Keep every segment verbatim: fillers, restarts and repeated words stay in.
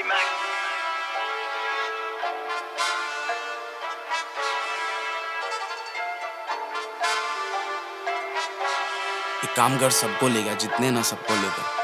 एक काम कर, सबको ले गया, जितने ना सबको ले गया।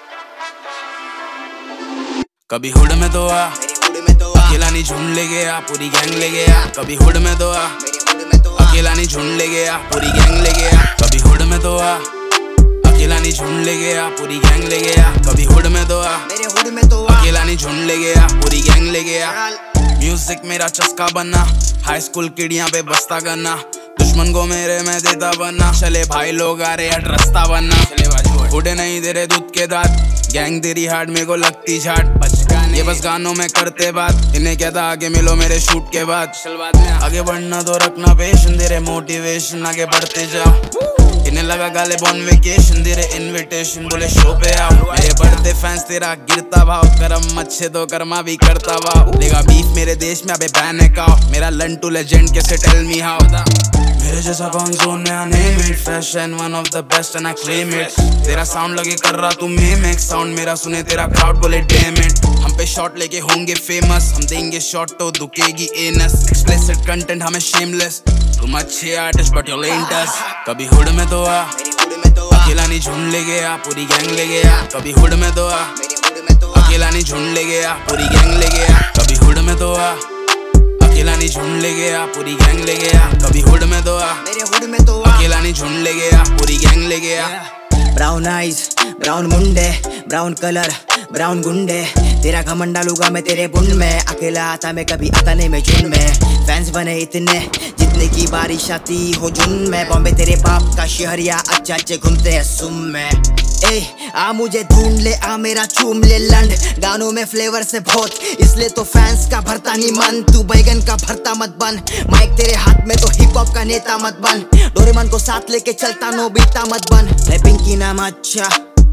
कभी हुड में तो आ, अकेला नहीं झूम ले गया, पूरी गैंग ले गया। कभी हुड में तो आ, अकेला नहीं झूम ले गया, पूरी गैंग ले गया। कभी हुड में तो आ, अकेला नहीं झूम ले गया, पूरी गैंग ले गया। कभी हुड में तो आ, अकेला नहीं झूम ले गया, पूरी गैंग ले गया। म्यूजिक मेरा चस्का बना, हाई स्कूल किड़ियां पे बस्ता करना, दुश्मन को मेरे में देता बनना। चले भाई लोग आ रहे हट रास्ता बनना, चले बाजू उड़े नहीं दे रहे दूध के दांत। गैंग तेरी हार्ड मेरे को लगती झाट, ये बस गानों में करते बात। इन्हें कहता आगे मिलो मेरे शूट के बाद। आगे बढ़ना तो रखना पेशन, दे रहे मोटिवेशन, आगे बढ़ते जाओ। इन्हें लगा गाले बॉन वेकेशन, दे रहे इनविटेशन, बोले शो पे आओ। मेरे बढ़ते फैंस तेरा गिरता भाव, करम अच्छे तो कर्मा भी करता भाव। लेगा बीफ मेरे देश में अबे बैन है काओ, मेरा लंटू लेजेंड कैसे टेल मी हाउ। मेरे जैसा कौन जोन में आने में fashion one of the best and I claim it. तेरा साउंड लगे कर रहा तू मेक साउंड, मेरा सुने तेरा क्राउड बोले डैम इट। हम पे शॉट लेके होंगे फेमस, हम देंगे शॉट तो दुकेगी एनस। एक्सप्लिसिट कंटेंट हमें शेमलेस, तुम अच्छे artist but your lent us. कभी हुड में तो आ, अकेला नहीं झूम ले गया, पूरी गैंग ले गया। कभी हुड में तो आ, अकेला नहीं झूम ले गया, पूरी गैंग ले गया। कभी हुड में तो आ, अकेला नहीं झूम ले गया, पूरी गैंग ले गया। कभी हुड में तो आ, अकेला नहीं झूम ले गया, पूरी गैंग ले गया। ब्राउन आइज, ब्राउन मुंडे, ब्राउन कलर, ब्राउन गुंडे। तेरा घमंड डालूंगा मैं तेरे बुंड में, अकेला आता मैं कभी आता नहीं मैं जुन में। फैंस बने इतने जितने की बारिश आती हो जुन में। बॉम्बे तेरे बाप का शहरिया, अच्छे अच्छे घूमते हैं सुम में। ए आ मुझे ढूंढ ले, आ मेरा चूम ले लंड। गानों में फ्लेवर से बहुत, इसलिए तो फैंस का भरता नहीं मन। तू बैगन का भरता मत बन, माइक तेरे हाथ में तो हिप हॉप का नेता मत बन। डोरेमन को साथ लेके चलता नोबिता मत बन। मैं पिंकी नाम अच्छा,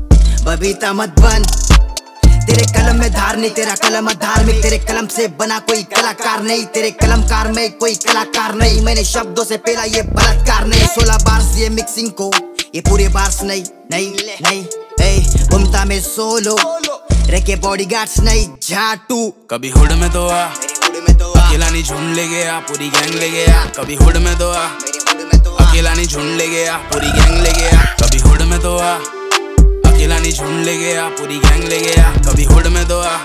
बबीता मत बन। तेरे कलम में धार नहीं, तेरा कलम धार्मिक। तेरे कलम से बना कोई कलाकार नहीं, तेरे कलमकार में कोई कलाकार नहीं। मैंने शब्दों से पहला ये बलात्कार नहीं। सोलह बार्स ये मिक्सिंग को, ये पूरे बार्स नहीं नहीं नहीं। ए घूमता में सोलो, रेके बॉडीगार्ड्स नहीं झाटू। कभी हुड में तो आ, अकेला नहीं झूम ले गया, पूरी गैंग ले गया। कभी हुड में तो आ, अकेला नहीं झूम ले गया, पूरी गैंग ले गया। कभी हुड में तो आ, अकेला नहीं झूम ले गया, पूरी गैंग ले गया। कभी हुड में तो आ,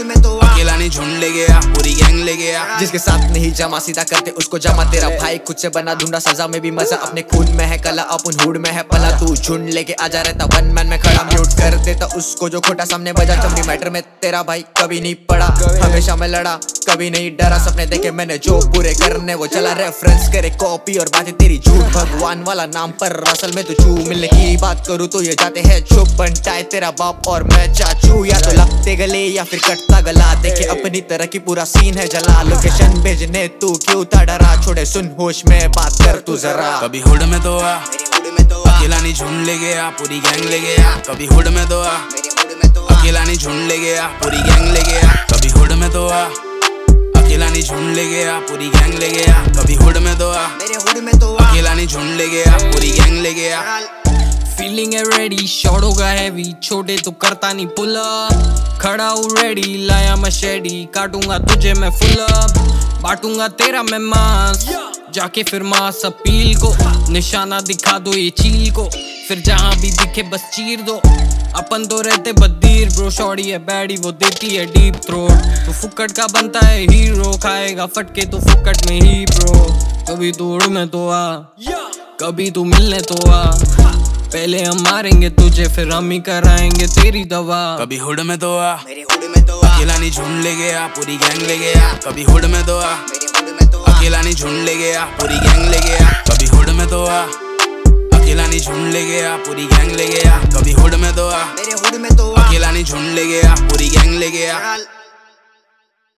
अकेला नहीं झूम ले गया, पूरी गैंग ले गया। जिसके साथ नहीं जमा सीधा करते उसको जमा। तेरा भाई खुद से बना ढूंढा, सजा में भी मजा। अपने खून में है कला, अपन हुड में है पला। तू झुंड लेके आजा रहता वन मैन में खड़ा, म्यूट कर देता उसको जो खोटा सामने बजा। चमड़ी मैटर में तेरा भाई कभी नहीं पड़ा, हमेशा मैं लड़ा कभी नहीं डरा। सपने देखे मैंने जो पूरे करने वो चला। रेफरेंस करे कॉपी और बातें तेरी झूठ, भगवान वाला नाम पर असल में तू छू। मिलने की बात करूँ तो ये जाते हैं चुप, बनता है तेरा बाप और मैं चाचू। या तो लगते गले या फिर कटता गला, देखे अपनी तरह की पूरा सीन है जला। लोकेशन भेजने तू क्यों था डरा, छोड़े सुन होश में बात कर तू जरा। कभी हुड में तो आ, अकेला नहीं झूम ले गया, पूरी गैंग ले गया। कभी हुड में तो आ, अकेला नहीं झूम ले गया, पूरी गैंग ले गया। कभी हुड में तो आ, अकेला नहीं झूम ले गया, पूरी गैंग ले गया। कभी हुड में तो आ, अकेला नहीं झूम ले गया, पूरी गैंग ले गया। फीलिंग है रेडी, शॉट होगा हैवी, छोटे तो करता नहीं पुल अप। खड़ा हूँ रेडी, लाया मशेडी, काटूंगा तुझे मैं फुल अप। बांटूंगा तेरा मैं मांस, जाके फिर मांस अपील को। निशाना दिखा दो ये चील को, फिर जहाँ भी दिखे बस चीर दो। अपन तो रहते बदीर ब्रो, शॉर्टी है बैडी वो देती है डीप थ्रोट। तो फुकट का बनता है हीरो, खाएगा फटके तो फुकट में ही ब्रो। कभी तू उड़ में तो आ, कभी तू मिलने तो आ। पहले हम मारेंगे तुझे, फिर हम ही कराएंगे तेरी दवा। कभी हुड में तो आ, अकेला नहीं झूम ले गया, पूरी गैंग ले गया। कभी हुड में तो आ, अकेला नहीं झूम ले गया, पूरी गैंग ले गया। कभी हुड में तो आ, अकेला नहीं झूम ले गया, पूरी गैंग ले गया। कभी हुड में तो आ, अकेला नहीं झूम ले गया, पूरी गैंग ले गया।